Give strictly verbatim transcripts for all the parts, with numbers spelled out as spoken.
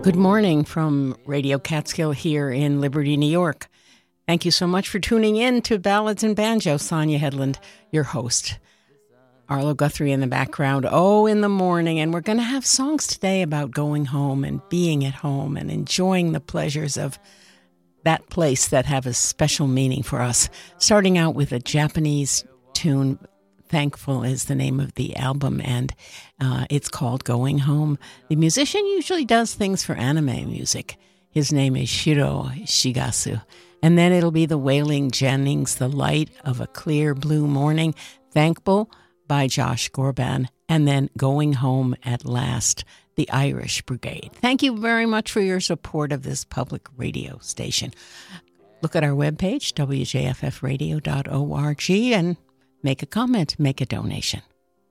Good morning from Radio Catskill here in Liberty, New York. Thank you so much for tuning in to Ballads and Banjo. Sonia Headland, your host. Arlo Guthrie in the background, oh, in the morning. And we're going to have songs today about going home and being at home and enjoying the pleasures of that place that have a special meaning for us. Starting out with a Japanese tune, Thankful is the name of the album, and uh, it's called Going Home. The musician usually does things for anime music. His name is Shiro Shigasu. And then it'll be the Wailing Jennings, The Light of a Clear Blue Morning, Thankful by Josh Gorban, and then Going Home at Last, the Irish Brigade. Thank you very much for your support of this public radio station. Look at our webpage, w j f f radio dot org, and make a comment, make a donation.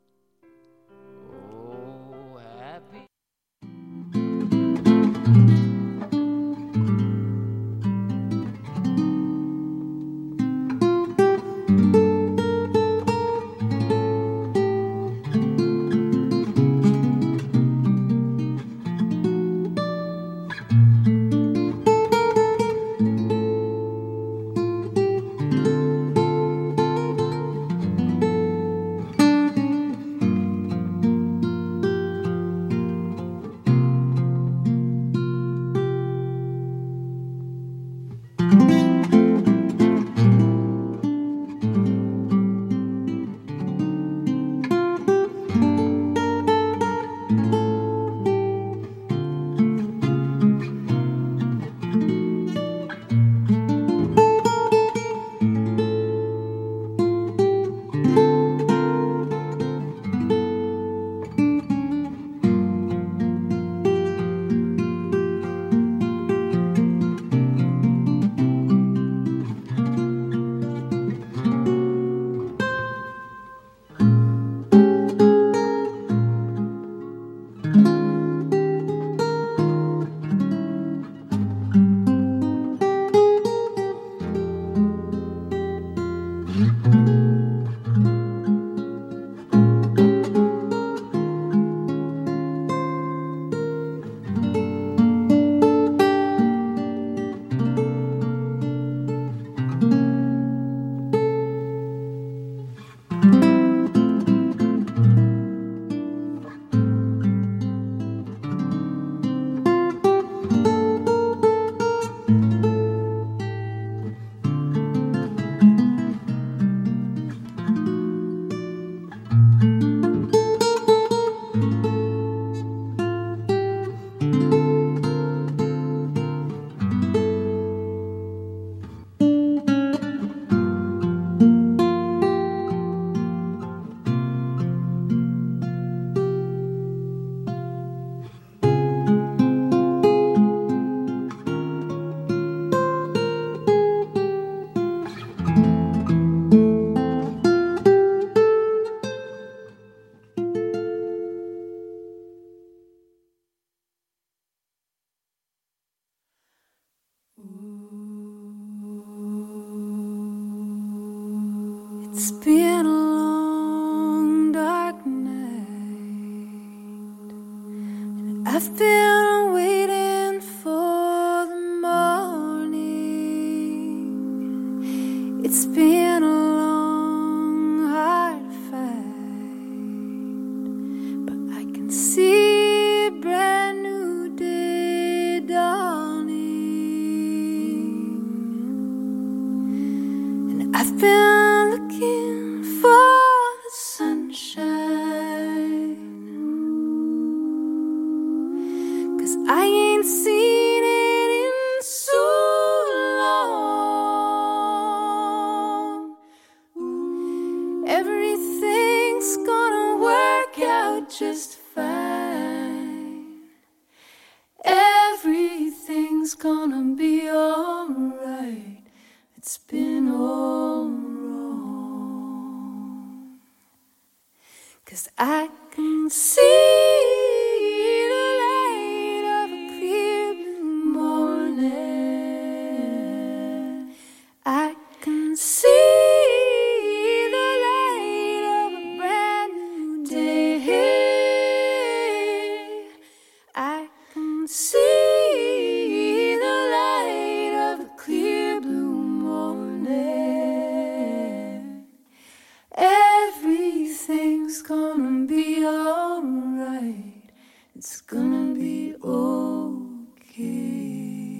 It's been a long, dark night, and I've been waiting for the morning. It's been a long, hard fight, but I can see a brand new day dawning, and I've been looking for the sunshine, 'cause I ain't seen it in so long. Everything's gonna work out just fine. Everything's gonna be alright. It's been all wrong, 'cause I can see the light of a clear blue morning. I can see the light of a brand new day. I can see gonna be alright. It's gonna be okay.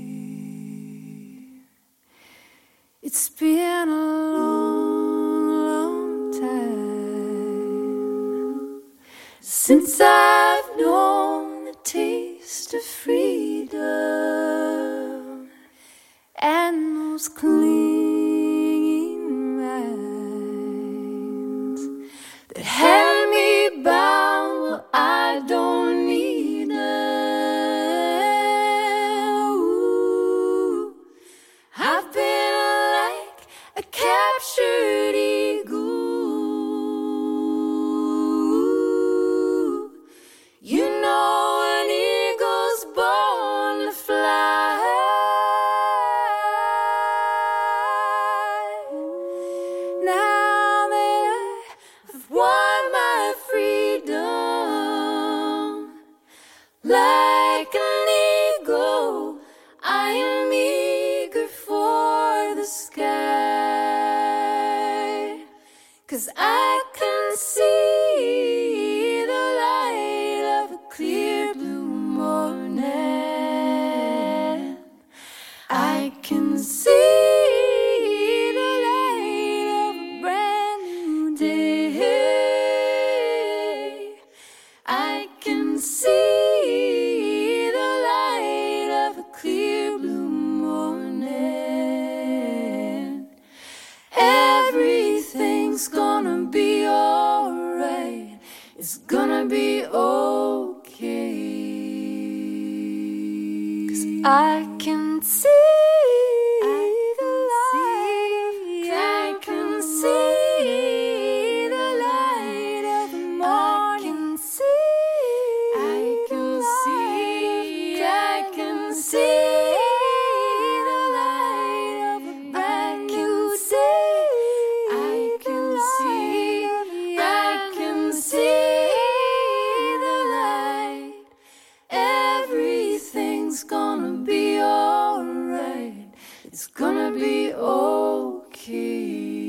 It's been a long, long time since I've known the taste of freedom and those clinging lines that held me bound. Well, I don't need them. Ooh, I've been like a captured eagle. You know an eagle's born to fly. Now that I've won my freedom, like an eagle, I am eager for the sky. 'Cause I can see the light of a clear blue morning. I can see the light of a brand new day. I can see the light of a clear blue morning. Everything's gonna be alright. It's gonna be okay. 'Cause I can see the light. I can see the light of the morning. I can see, I can see the light of a brand new day. I can see, I can see the light. Everything's gonna be alright. It's gonna be okay.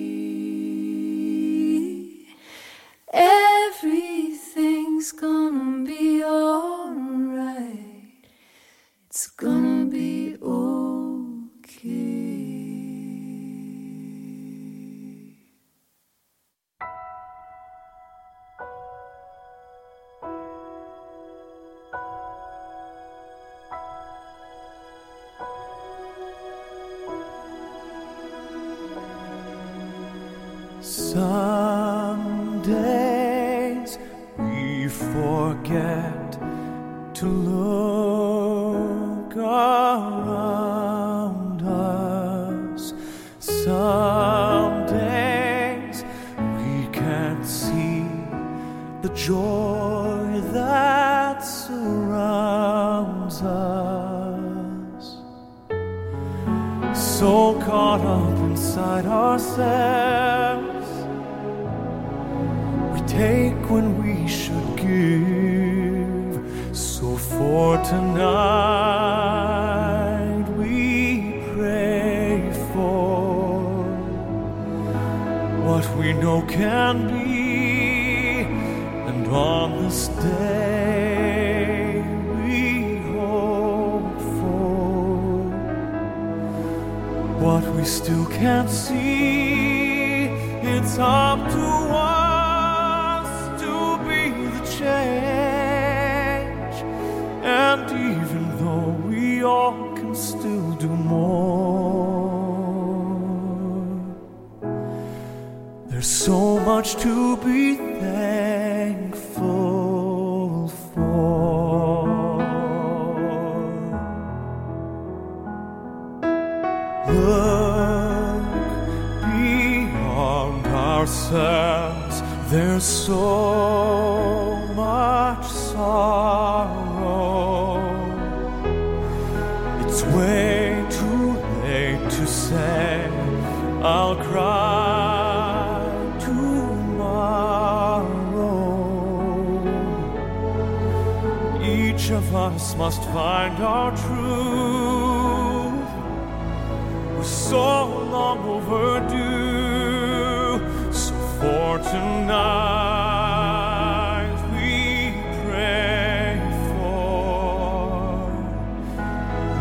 Everything's gonna be alright. It's gonna be okay. Some days we forget to look around us. Some days we can't see the joy that surrounds us. So caught up inside ourselves, take when we should give. So for tonight we pray for what we know can be, and on this day we hope for what we still can't see. It's up to us change, and even though we all can still do more, there's so much to be thankful for. Look beyond ourselves, there's so much sorrow. It's way too late to say I'll cry tomorrow. Each of us must find our truth. We're so long overdue. So for tonight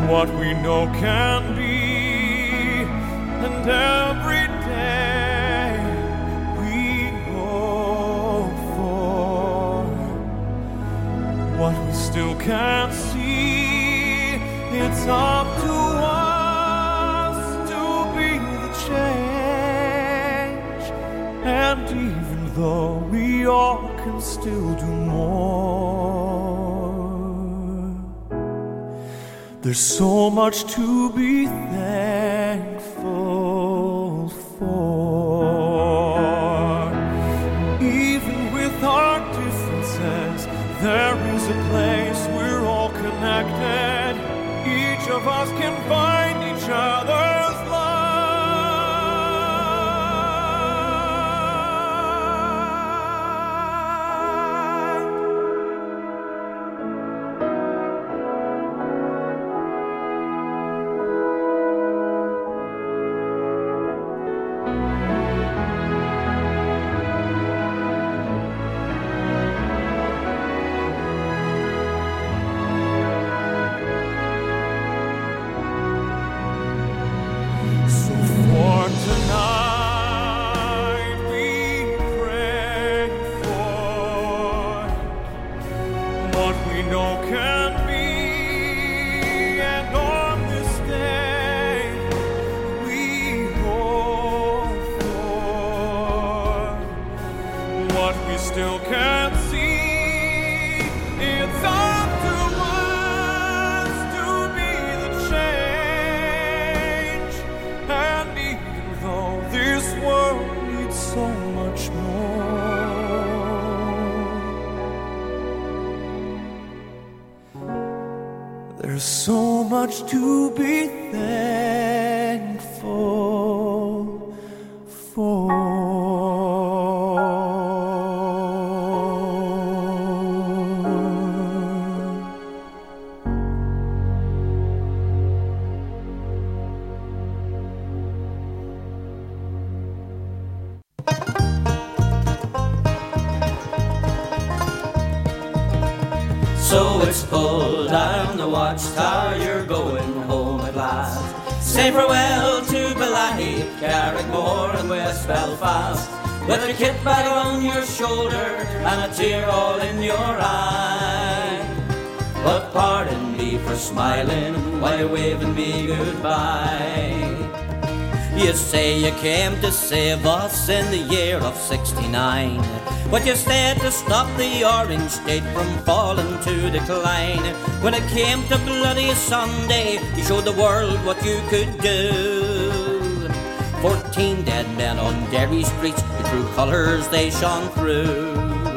what we know can be, and every day we hope for what we still can't see. It's up to us to be the change, and even though we all can still do more, there's so much to be thankful for. Even with our differences, there is a place we're all connected. Each of us can find each other's love. There's so much to be thankful for. So it's pull down the watchtower, you're going home at last. Say farewell to Bellaghy, Carrickmore and West Belfast, with a kit bag on your shoulder and a tear all in your eye. But pardon me for smiling while you're waving me goodbye. You say you came to save us in the year of sixty-nine, but you stayed to stop the Orange State from falling to decline. When it came to Bloody Sunday, you showed the world what you could do. Fourteen dead men on Derry streets, the true colours they shone through.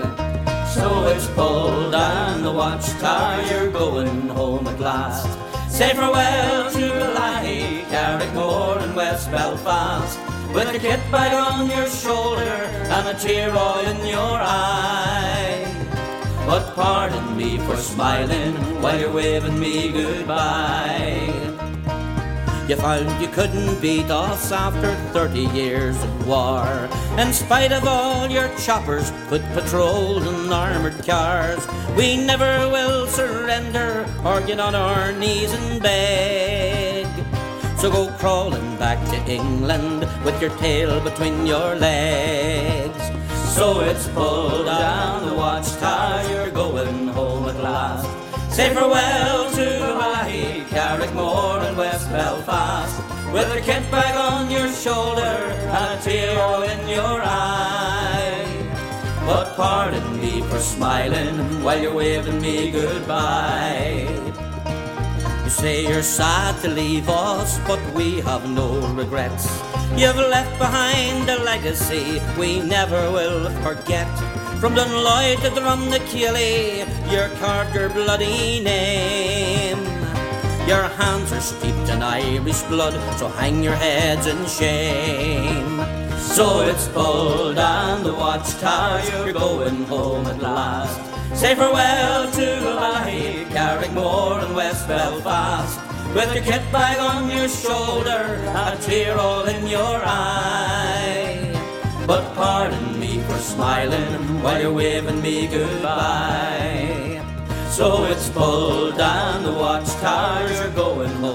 So it's pull down the watchtower, you're going home at last. Say farewell to Bellaghy, Carrickmore and West Belfast, with a kit bag on your shoulder and a tear all in your eye. But pardon me for smiling while you're waving me goodbye. You found you couldn't beat us after thirty years of war, in spite of all your choppers, foot patrols and armoured cars. We never will surrender or get on our knees and beg. So go crawling back to England with your tail between your legs. So it's pull down the watchtower, you're going home at last. Say farewell to Bellaghy, Carrickmore and West Belfast, with a kit bag on your shoulder and a tear all in your eye. But pardon me for smiling while you're waving me goodbye. You say you're sad to leave us, but we have no regrets. You've left behind a legacy we never will forget. From Dunloy to Drumnakeely, you carved your bloody name. Your hands are steeped in Irish blood, so hang your heads in shame. So it's pull down the watchtower, you're going home at last. Say farewell to Bellaghy, Carrickmore and West Belfast, with your kit bag on your shoulder and a tear all in your eye. But pardon me for smiling while you're waving me goodbye. So it's pull down the watchtower, you're going home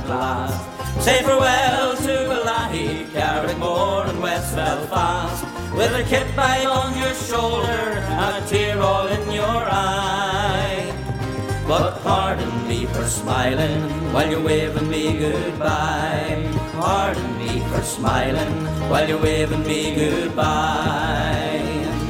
at last. Say farewell to Balahi, Carrickmore and West Belfast, with a kip bag on your shoulder and a tear all in your eye. But pardon me for smiling while you're waving me goodbye. Pardon me for smiling while you're waving me goodbye.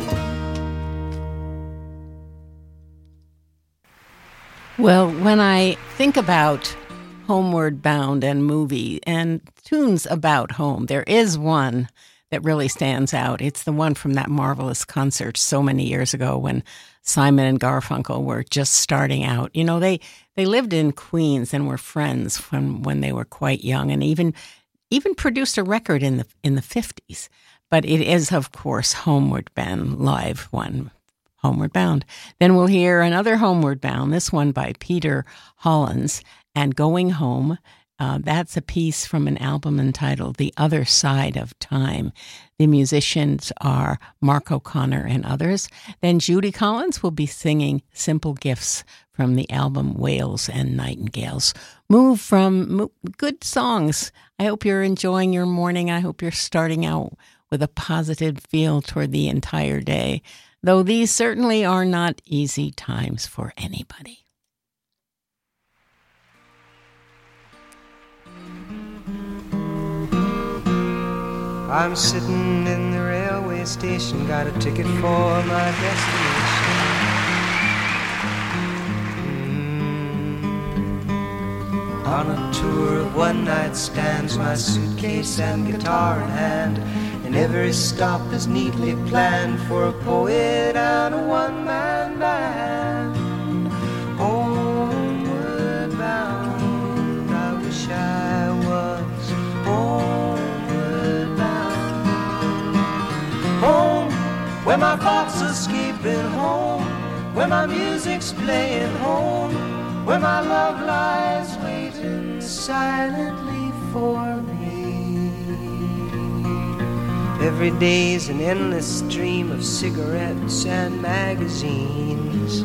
Well, when I think about Homeward Bound and movie and tunes about home, there is one that really stands out. It's the one from that marvelous concert so many years ago when Simon and Garfunkel were just starting out. You know, they, they lived in Queens and were friends when, when they were quite young, and even even produced a record in the in the fifties. But it is, of course, Homeward Bound live one. Homeward Bound. Then we'll hear another Homeward Bound, this one by Peter Hollins, and Going Home. Uh, that's a piece from an album entitled The Other Side of Time. The musicians are Mark O'Connor and others. Then Judy Collins will be singing Simple Gifts from the album Whales and Nightingales. Move from mo- good songs. I hope you're enjoying your morning. I hope you're starting out with a positive feel toward the entire day, though these certainly are not easy times for anybody. I'm sitting in the railway station, got a ticket for my destination. Mm. On a tour of one-night stands, my suitcase and guitar in hand, and every stop is neatly planned for a poet and a one-man band. Homeward bound, I wish I was homeward bound. Home, where my thoughts are escaping, home, where my music's playing, home, where my love lies waiting silently for me. Every day's an endless stream of cigarettes and magazines.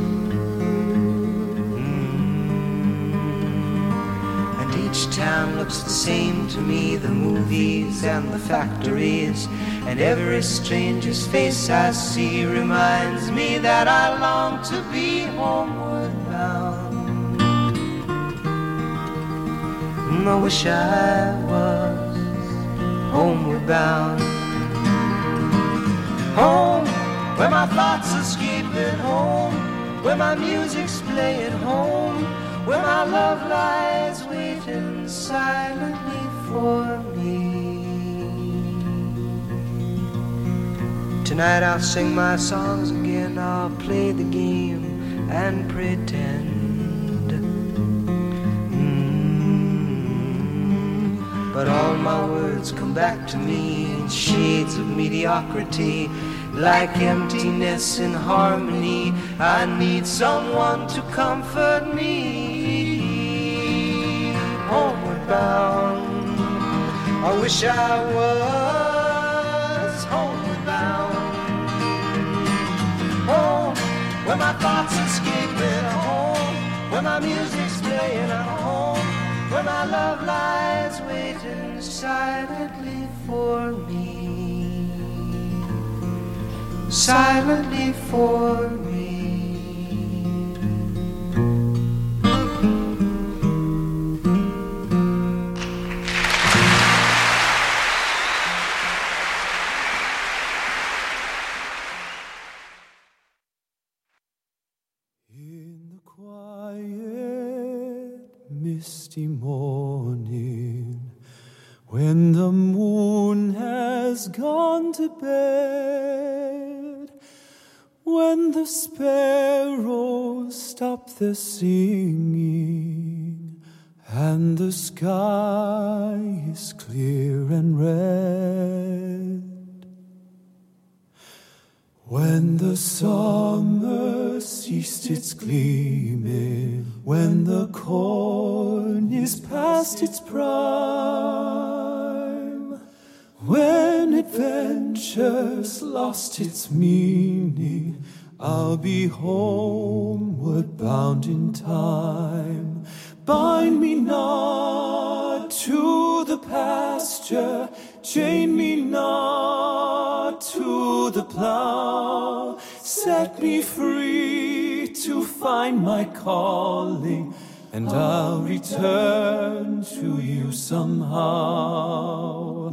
Mm. And each town looks the same to me, the movies and the factories. And every stranger's face I see reminds me that I long to be homeward bound. Mm, I wish I was homeward bound. Home, where my thoughts escaping, home, where my music's playing, home, where my love lies waiting silently for me. Tonight I'll sing my songs again, I'll play the game and pretend. Mm. But all my words come back to me in shades of mediocrity, like emptiness in harmony. I need someone to comfort me. Homeward bound, I wish I was homeward bound. Home, where my thoughts escaping, home, where my music's playing, at home, where my love lies waiting silently for me. Silently for me. In the quiet, misty morning, when the moon has gone to bed, when the sparrows stop their singing, and the sky is clear and red, when the summer ceased its gleaming, when the corn is past its prime, when adventure's lost its meaning, I'll be homeward bound in time, Bind me not to the pasture, chain me not to the plow. Set me free to find my calling, and I'll return to you somehow.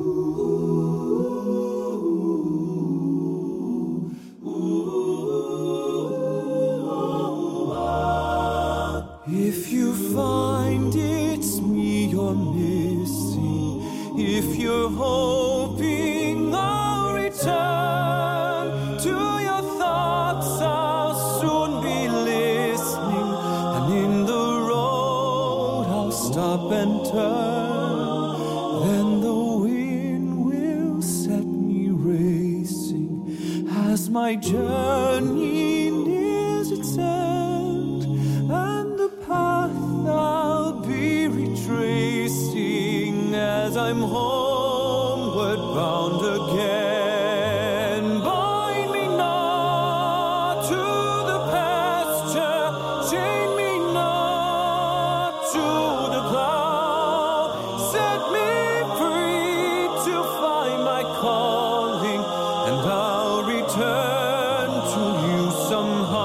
If you find it's me you're missing, if you're hoping I'll return to your thoughts, I'll soon be listening, and in the road I'll stop and turn. Then the wind will set me racing as my journey nears its end, and the path I'll be retracing as I'm homeward bound again. Bind me not to the pasture, chain me not to the plow. Set me free to find my calling, and I'll return to you somehow.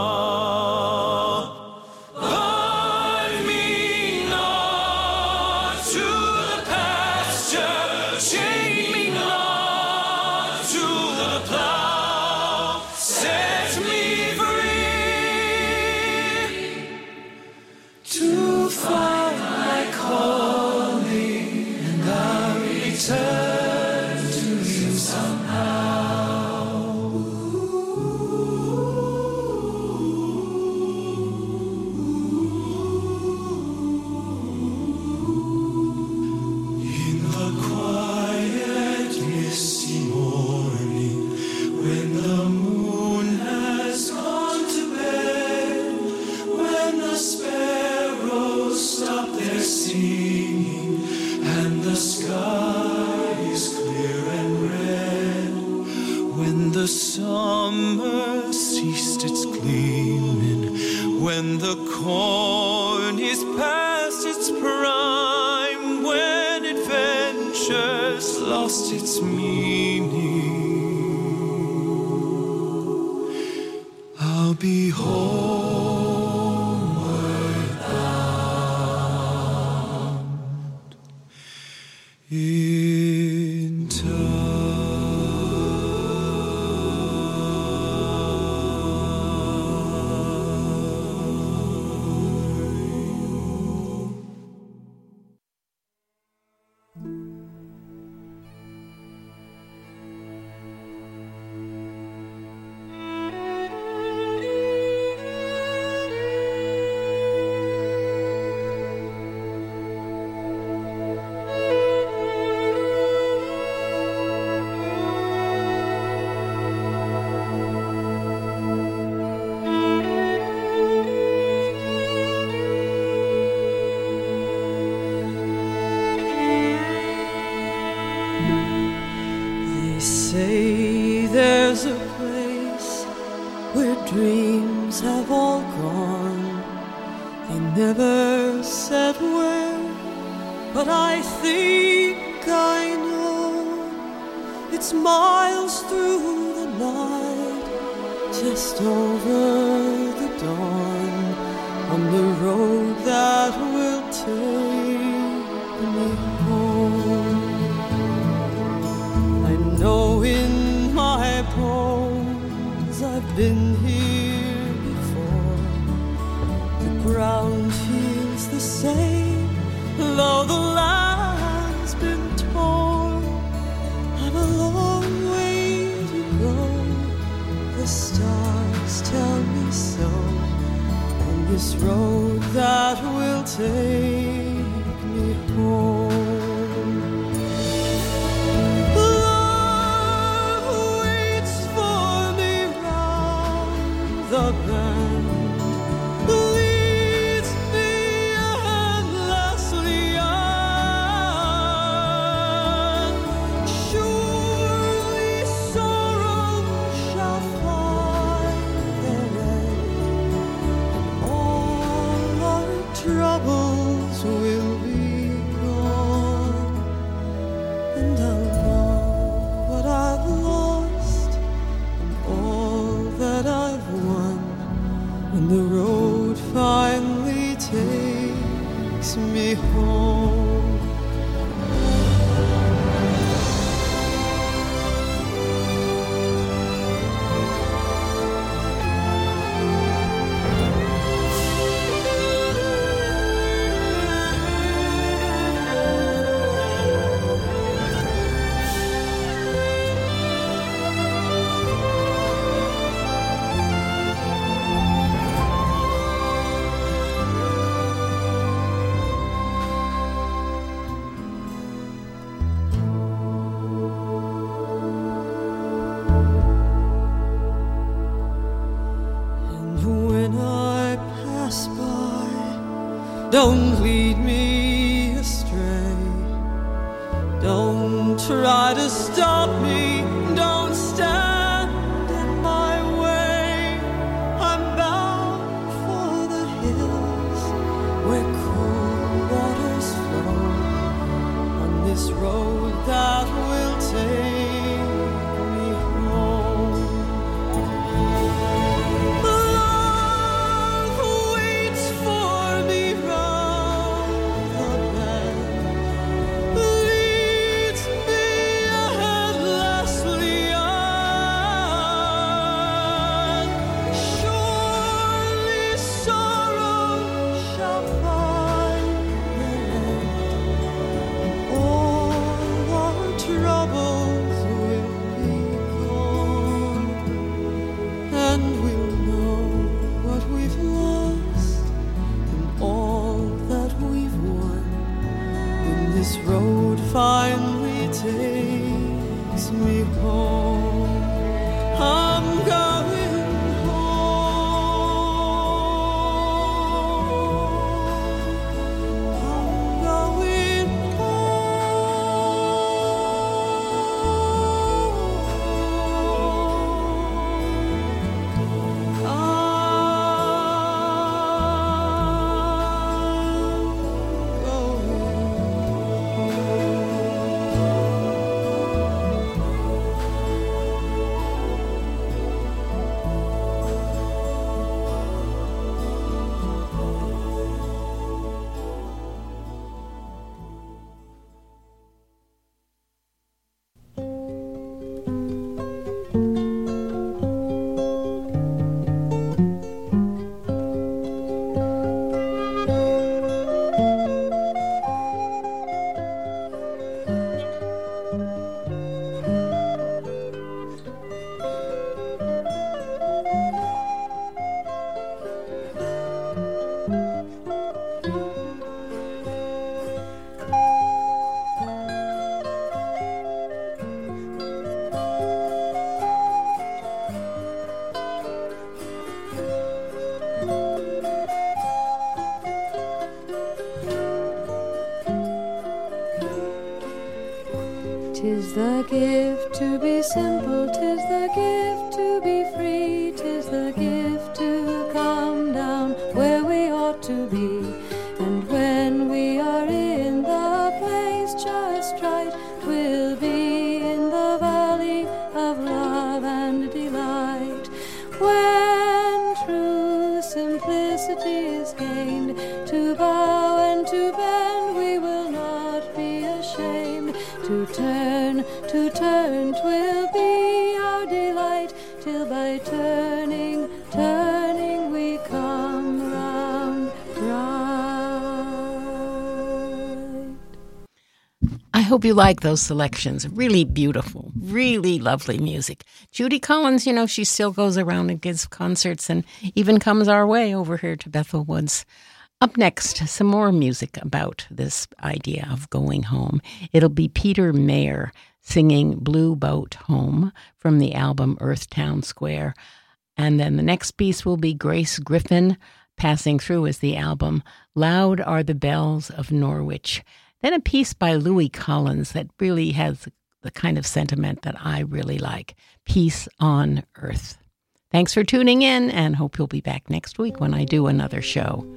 The summer ceased its gleaming, when the corn is past its prime, when adventure's lost its meaning, I'll be homeward bound in time. Say there's a place where dreams have all gone. They never said where, but I think I know. It's miles through the night, just over the dawn, on the road that will take me home. I know in my bones I've been here before. The ground feels the same, though the land's been torn. I've a long way to go, the stars tell me so, on this road that will take me home. The bend leads me endlessly on. Surely sorrow shall find their end, and all our troubles when the road finally takes me home. Don't lead me astray. Don't try to stop me. Don't stand in my way. I'm bound for the hills where cool waters flow, on this road that will take me home. Love waits for me round the bend, leads me endlessly on. Surely sorrow shall find the end. All our troubles will be gone, and we'll know what we've lost and all that we've won when this road finally takes me home. I'm going home. I'm going home. Tis the gift to be simple, tis the gift to be free, tis the gift to come down where we ought to be. And when we are in the place just right, 'twill be in the valley of love and delight. When true simplicity is gained, to bow and to bend we will not be ashamed. To turn, to turn, 'twill be our delight, till by turning, turning we come round right. I hope you like those selections. Really beautiful, really lovely music. Judy Collins, you know, she still goes around and gives concerts and even comes our way over here to Bethel Woods. Up next, some more music about this idea of going home. It'll be Peter Mayer singing Blue Boat Home from the album Earthtown Square. And then the next piece will be Grace Griffin passing through as the album Loud Are the Bells of Norwich. Then a piece by Louis Collins that really has the kind of sentiment that I really like, Peace on Earth. Thanks for tuning in, and hope you'll be back next week when I do another show.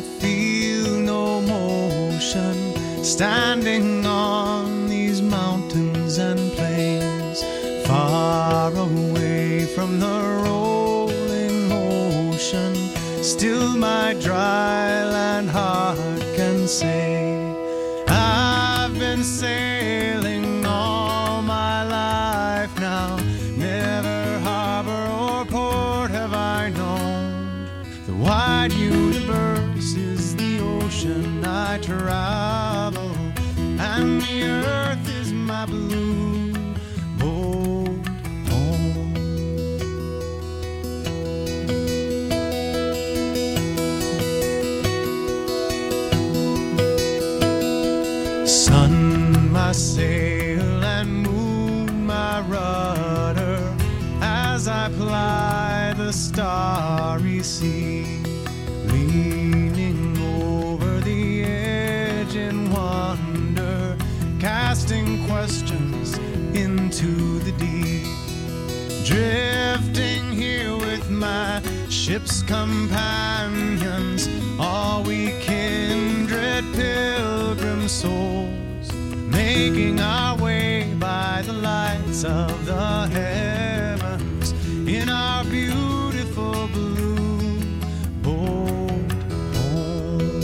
feel no motion, standing on these mountains and plains, far away from the rolling ocean. Still my dry land heart can say, I've been sailing all my life now, never harbor or port have I known. The wide universe is the ocean I travel, and the earth is my blue boat home. Sun, my sail, and moon, my rudder, as I ply the starry sea, leaning over the edge in wonder, casting questions into the deep, drifting here with my ship's companions, all we kindred pilgrim souls, making our way by the lights of the heavens in our beautiful blue boat home.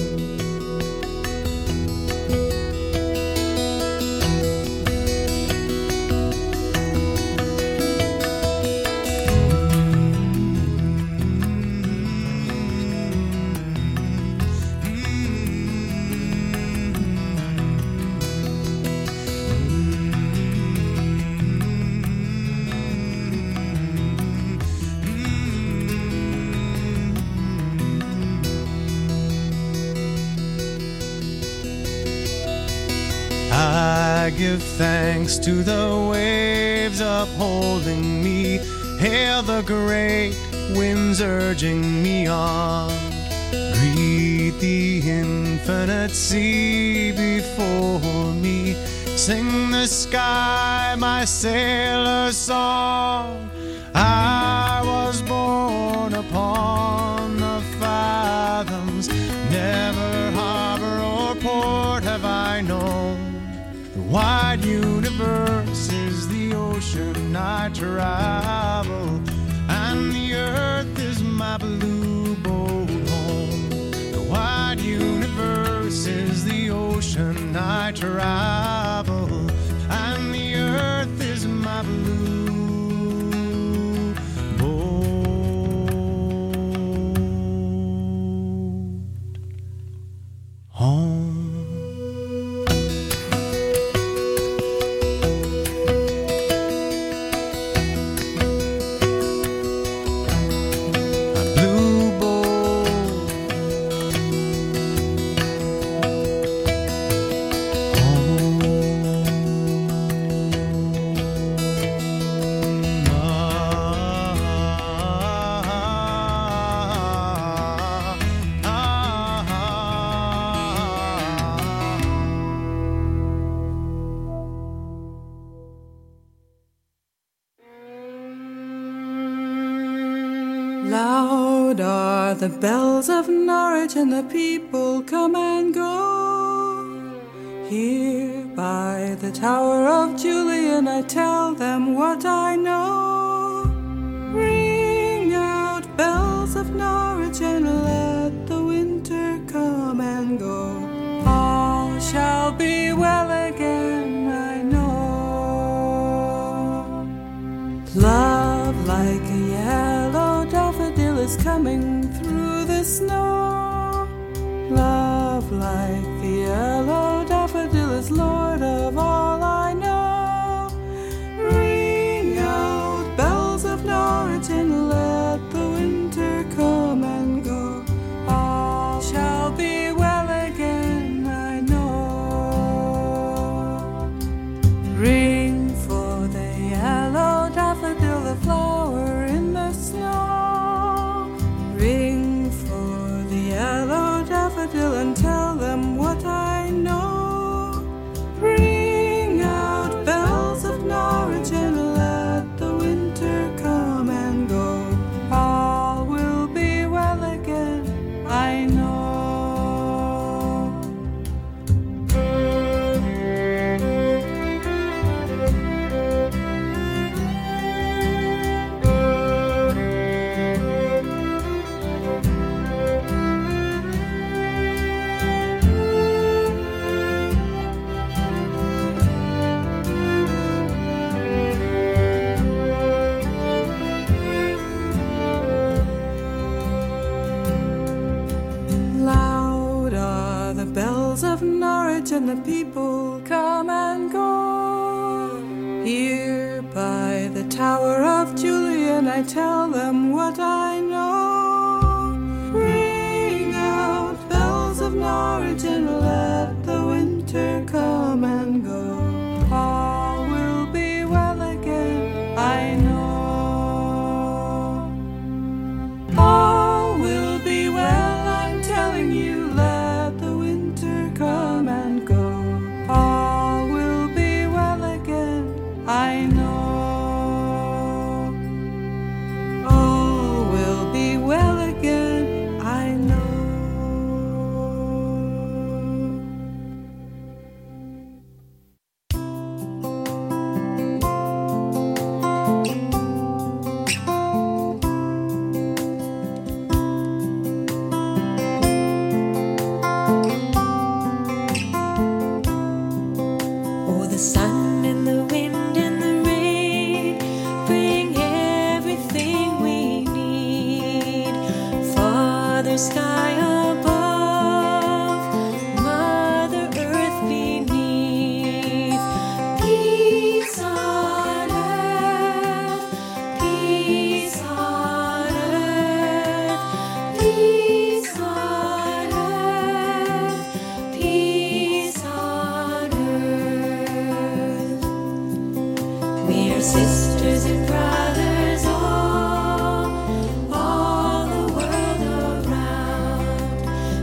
I give thanks to the waves upholding me, hail the great winds urging me on, greet the infinite sea before me, sing the sky my sailor's song. I was born upon the fathoms, never harbor or port have I known. The wide universe is the ocean I travel, and the earth is my blue boat home. The wide universe is the ocean I travel, and the earth is my blue boat home. Loud are the bells of Norwich, and the people come and go. Here by the Tower of Julian I tell them what I know. Ring out bells of Norwich and let the winter come and go. All shall be well again, I know. Love like a yellow daffodil is coming through the snow. Love like the yellow daffodil is Lord of all I know. Ring out bells of Norwich and let the winter come and go. All shall be well again, I know. Ring for the yellow daffodil, the flower in the snow. Ring for the yellow daffodil and tell them what I know. Ring out bells of Norwich and let the winter come and go. All will be well again, I know. Norwich and the people come and go. Here by the Tower of Julian I tell them what I know. Ring out bells of Norwich and let the winter come and go. All will be well again, I know. All will be well, I'm telling you, let the winter come and go. All will be well again, I know. All will be well again, I know. Oh, the sun and the wind and the rain bring everything we need. Father sky above, Mother earth beneath. Peace on earth, peace on earth, peace on earth, peace on earth. We're sisters and brothers all, all the world around.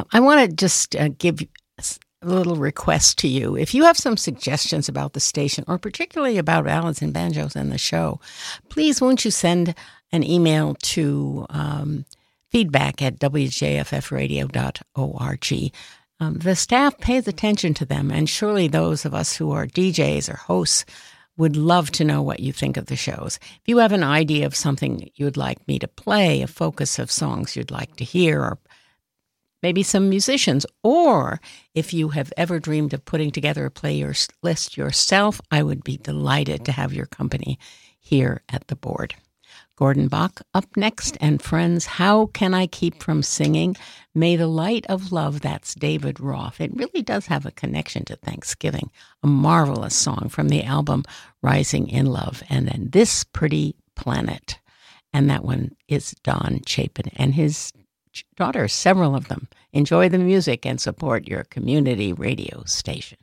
I want to just uh, give a little request to you. If you have some suggestions about the station, or particularly about ballads and banjos and the show, please won't you send an email to um, feedback at w j f f radio dot org. Um, the staff pays attention to them, and surely those of us who are D Js or hosts would love to know what you think of the shows. If you have an idea of something you would like me to play, a focus of songs you'd like to hear, or maybe some musicians, or if you have ever dreamed of putting together a playlist yourself, I would be delighted to have your company here at the board. Gordon Bach up next, and friends, How Can I Keep From Singing? May the Light of Love, that's David Roth. It really does have a connection to Thanksgiving, a marvelous song from the album Rising in Love, and then This Pretty Planet. And that one is Don Chapin and his daughters, several of them. Enjoy the music and support your community radio station.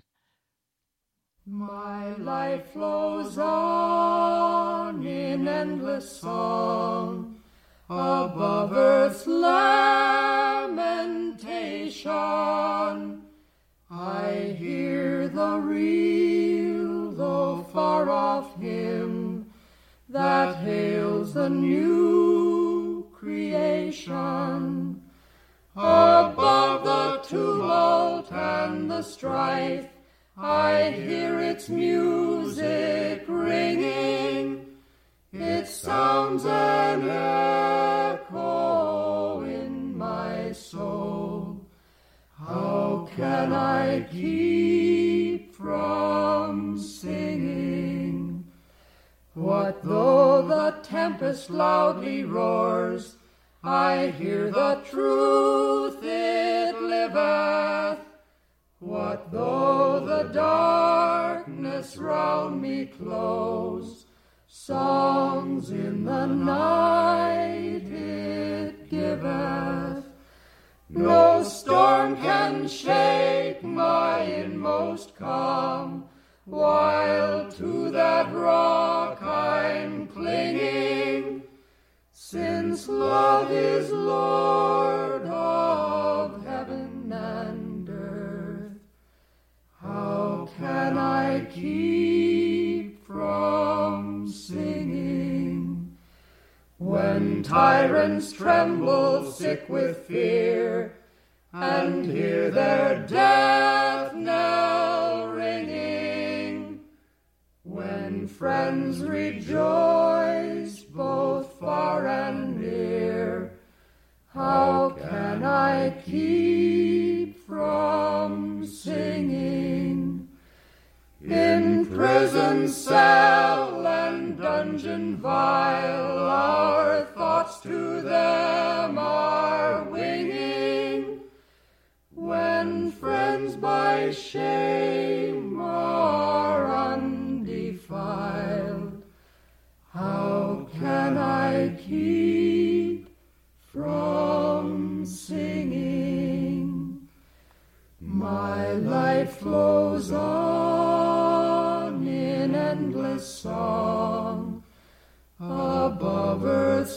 My life flows on in endless song above earth's lamentation. I hear the real, though far off hymn that hails the new creation. Above the tumult and the strife, I hear its music ringing. It sounds an echo in my soul. How can I keep from singing? What though the tempest loudly roars? I hear the truth, it liveth. What though the darkness round me close? Songs in the night it giveth. No storm can shake my inmost calm, while to that rock I'm clinging. Since love is Lord of heaven and earth, how can I keep from singing? When tyrants tremble sick with fear, and hear their death knell ringing, when friends rejoice both far and near, how can I keep from singing? In prison cell and dungeon vile, our thoughts to them are winging. When friends by shame are undefiled, how can I keep from singing? My life flows on in endless song above earth's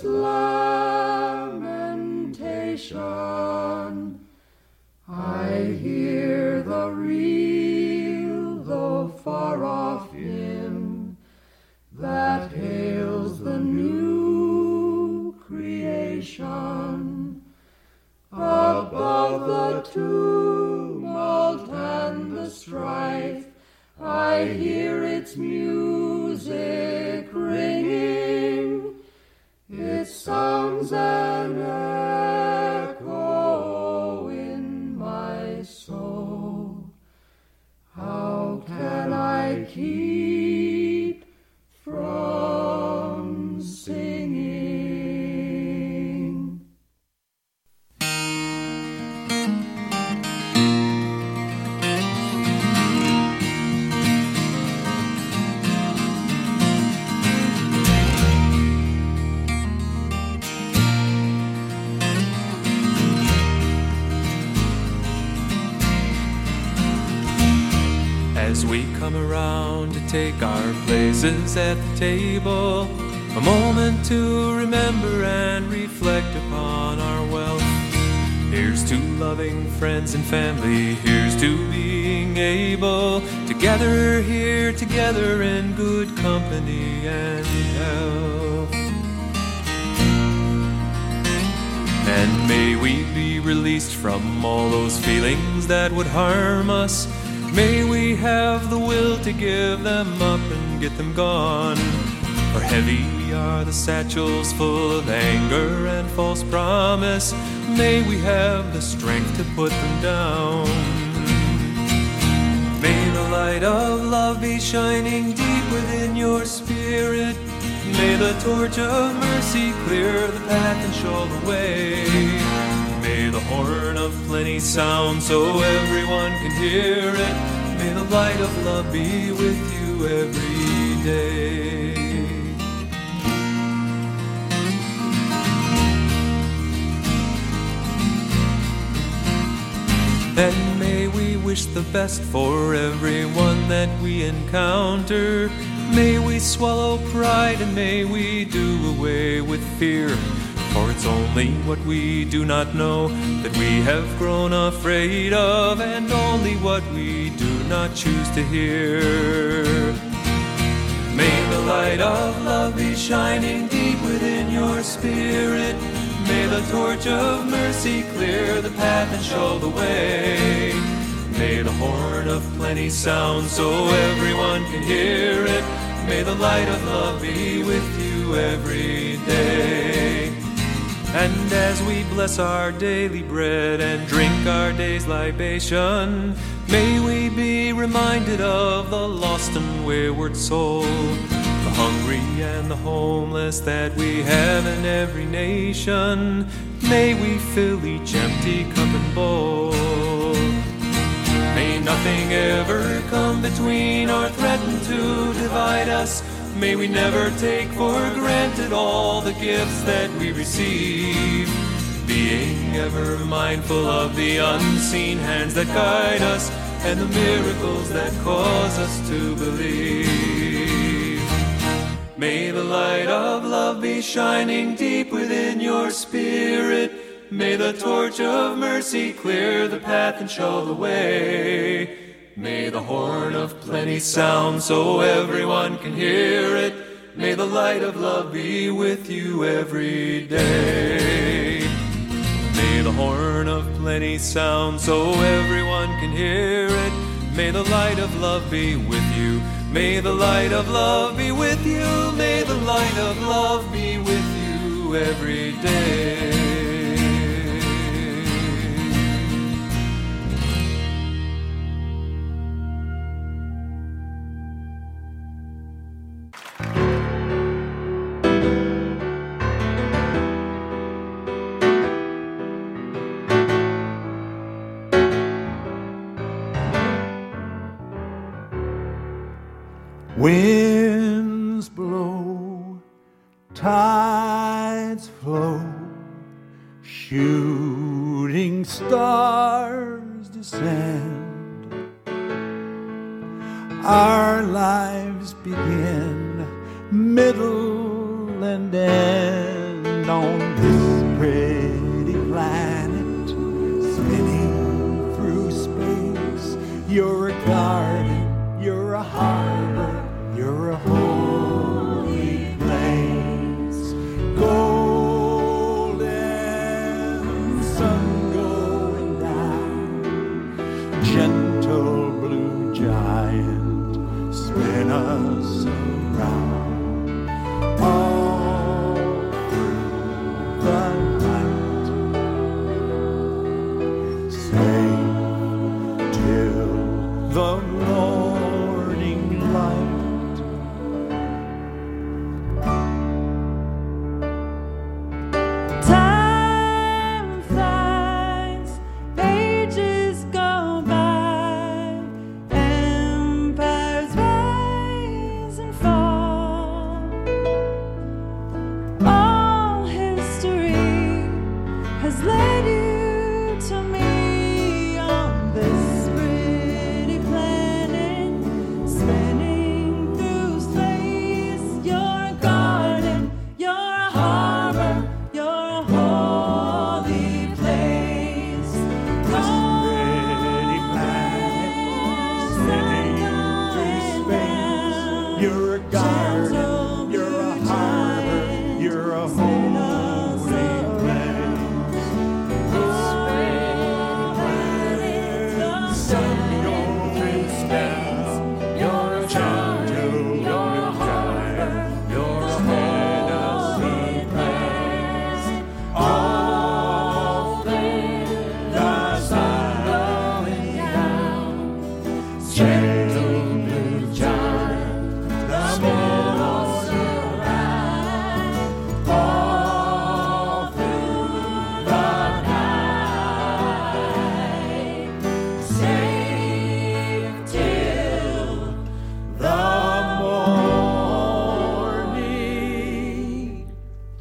lamentation. I hear the real, though far off hymn that hails the new creation. Above the tumult and the strife, I hear its music ringing. It sounds an echo in my soul. How can I keep from singing? As we come around to take our places at the table, a moment to remember and reflect upon our wealth. Here's to loving friends and family. Here's to being able to gather here together in good company and health. And may we be released from all those feelings that would harm us. May we have the will to give them up and get them gone. For heavy are the satchels full of anger and false promise. May we have the strength to put them down. May the light of love be shining deep within your spirit. May the torch of mercy clear the path and show the way. May the horn of plenty sound so everyone can hear it. May the light of love be with you every day. And may we wish the best for everyone that we encounter. May we swallow pride and may we do away with fear. For it's only what we do not know that we have grown afraid of, and only what we do not choose to hear. May the light of love be shining deep within your spirit. May the torch of mercy clear the path and show the way. May the horn of plenty sound so everyone can hear it. May the light of love be with you every day. And as we bless our daily bread and drink our day's libation, may we be reminded of the lost and wayward soul, the hungry and the homeless that we have in every nation. May we fill each empty cup and bowl. May nothing ever come between or threaten to divide us. May we never take for granted all the gifts that we receive, being ever mindful of the unseen hands that guide us and the miracles that cause us to believe. May the light of love be shining deep within your spirit. May the torch of mercy clear the path and show the way. May the horn of plenty sound so everyone can hear it. May the light of love be with you every day. May the horn of plenty sound so everyone can hear it. May the light of love be with you. May the light of love be with you. May the light of love be with you every day. Winds blow, tides flow, shooting stars descend. Our lives begin, middle and end on this pretty planet, spinning through space. You're a garden, you're a harbor, you're a holy place. Golden sun going down, gentle blue giant, spin us around. All through the night, safe till the morning light.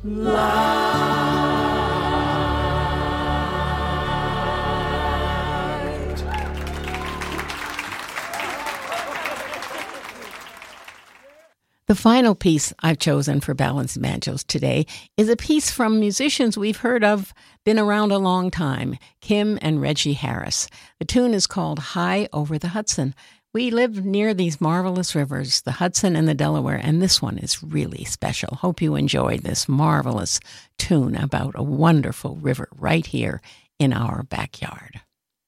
The final piece I've chosen for Ballads and Banjos today is a piece from musicians we've heard of, been around a long time, Kim and Reggie Harris. The tune is called High Over the Hudson. We live near these marvelous rivers, the Hudson and the Delaware, and this one is really special. Hope you enjoyed this marvelous tune about a wonderful river right here in our backyard.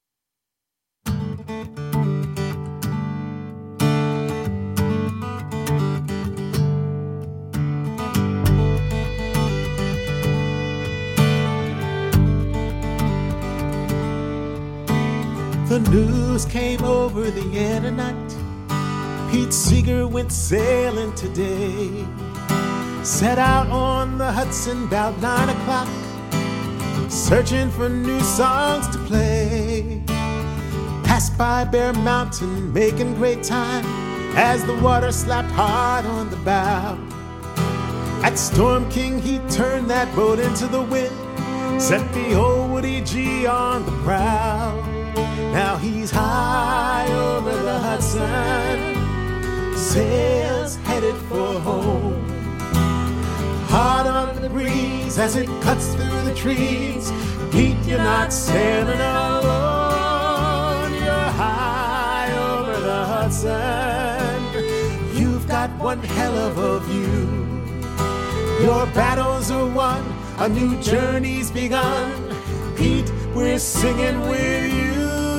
The news came over the internet. Pete Seeger went sailing today. Set out on the Hudson about nine o'clock, searching for new songs to play. Passed by Bear Mountain, making great time as the water slapped hard on the bow. At Storm King, he turned that boat into the wind, set the old Woody G on the prow. Now he's high over the Hudson, sails headed for home. Hard on the breeze as it cuts through the trees. Pete, you're not sailing alone. You're high over the Hudson. You've got one hell of a view. Your battles are won, a new journey's begun. Pete, we're singing with you.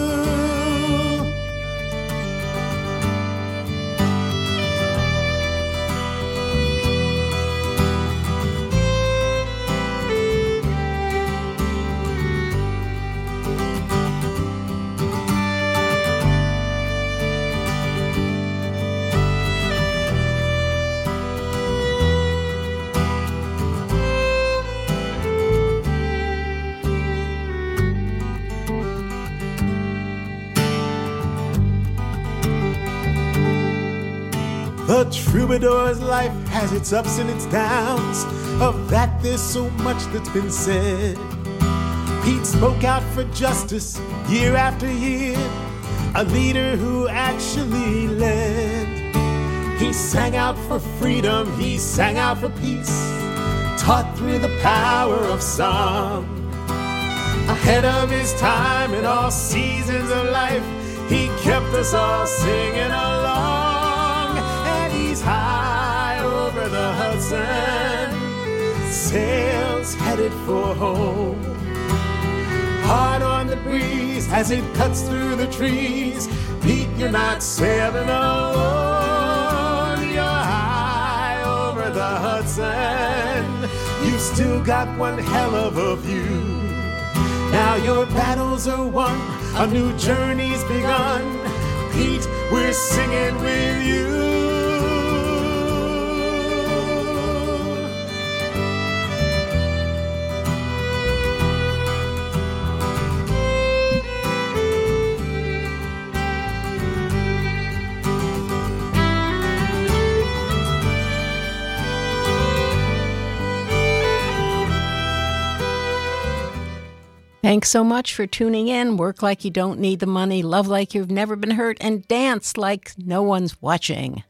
The troubadour's life has its ups and its downs. Of that there's so much that's been said. Pete spoke out for justice year after year, a leader who actually led. He sang out for freedom, he sang out for peace, taught through the power of song. Ahead of his time in all seasons of life, he kept us all singing along. High over the Hudson, sails headed for home. Hard on the breeze as it cuts through the trees. Pete, you're not sailing alone. You're high over the Hudson. You've still got one hell of a view. Now your battles are won, a new journey's begun. Pete, we're singing with you. Thanks so much for tuning in. Work like you don't need the money, love like you've never been hurt, and dance like no one's watching.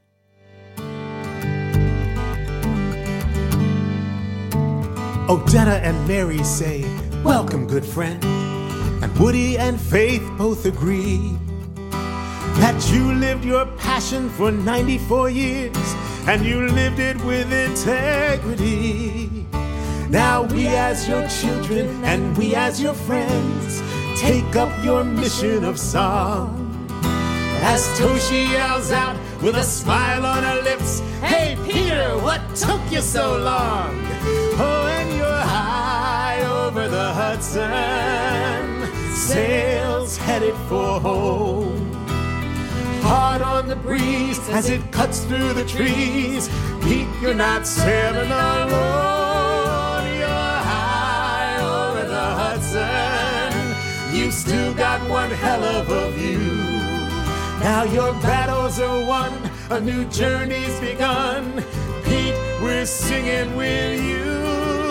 Odetta and Mary say, welcome, good friend. And Woody and Faith both agree that you lived your passion for ninety-four years, and you lived it with integrity. Now we as your children and we as your friends take up your mission of song. As Toshi yells out with a smile on her lips, hey Peter, what took you so long? Oh, and you're high over the Hudson, sails headed for home. Hard on the breeze as it cuts through the trees. Pete, you're not sailing alone. You've still got one hell of a view. Now your battles are won, a new journey's begun. Pete, we're singing with you.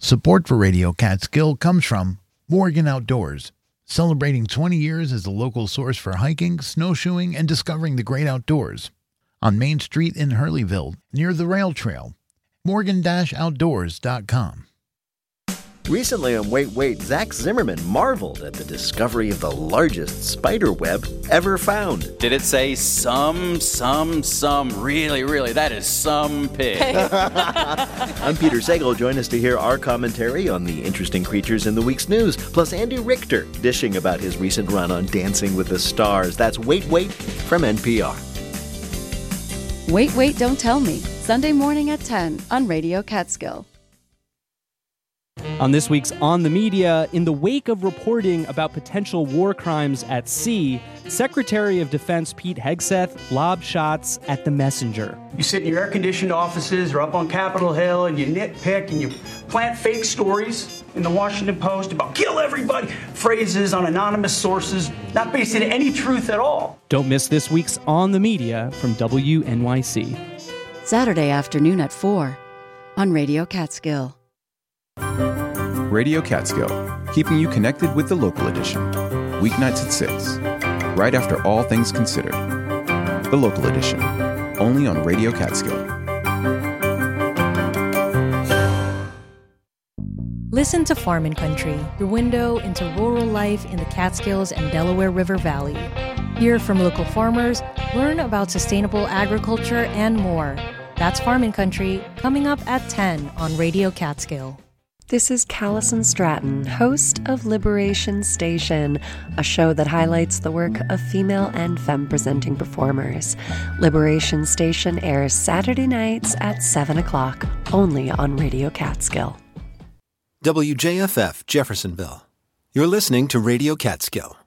Support for Radio Catskill comes from Morgan Outdoors, celebrating twenty years as the local source for hiking, snowshoeing, and discovering the great outdoors. On Main Street in Hurleyville, near the rail trail. morgan dash outdoors dot com. Recently on Wait Wait, Zach Zimmerman marveled at the discovery of the largest spider web ever found. Did it say some, some, some, really, really, that is some pig. I'm Peter Sagal. Join us to hear our commentary on the interesting creatures in the week's news, plus Andy Richter dishing about his recent run on Dancing with the Stars. That's Wait Wait from N P R. Wait Wait, Don't Tell Me, Sunday morning at ten on Radio Catskill. On this week's On the Media, in the wake of reporting about potential war crimes at sea, Secretary of Defense Pete Hegseth lobbed shots at the messenger. You sit in your air-conditioned offices or up on Capitol Hill and you nitpick and you plant fake stories in the Washington Post about kill everybody, phrases on anonymous sources, not based in any truth at all. Don't miss this week's On the Media from W N Y C. Saturday afternoon at four on Radio Catskill. Radio Catskill, keeping you connected with the local edition. Weeknights at six, right after All Things Considered. The local edition, only on Radio Catskill. Listen to Farm and Country, your window into rural life in the Catskills and Delaware River Valley. Hear from local farmers, learn about sustainable agriculture, and more. That's Farm and Country, coming up at ten on Radio Catskill. This is Callison Stratton, host of Liberation Station, a show that highlights the work of female and femme-presenting performers. Liberation Station airs Saturday nights at seven o'clock, only on Radio Catskill. W J F F Jeffersonville. You're listening to Radio Catskill.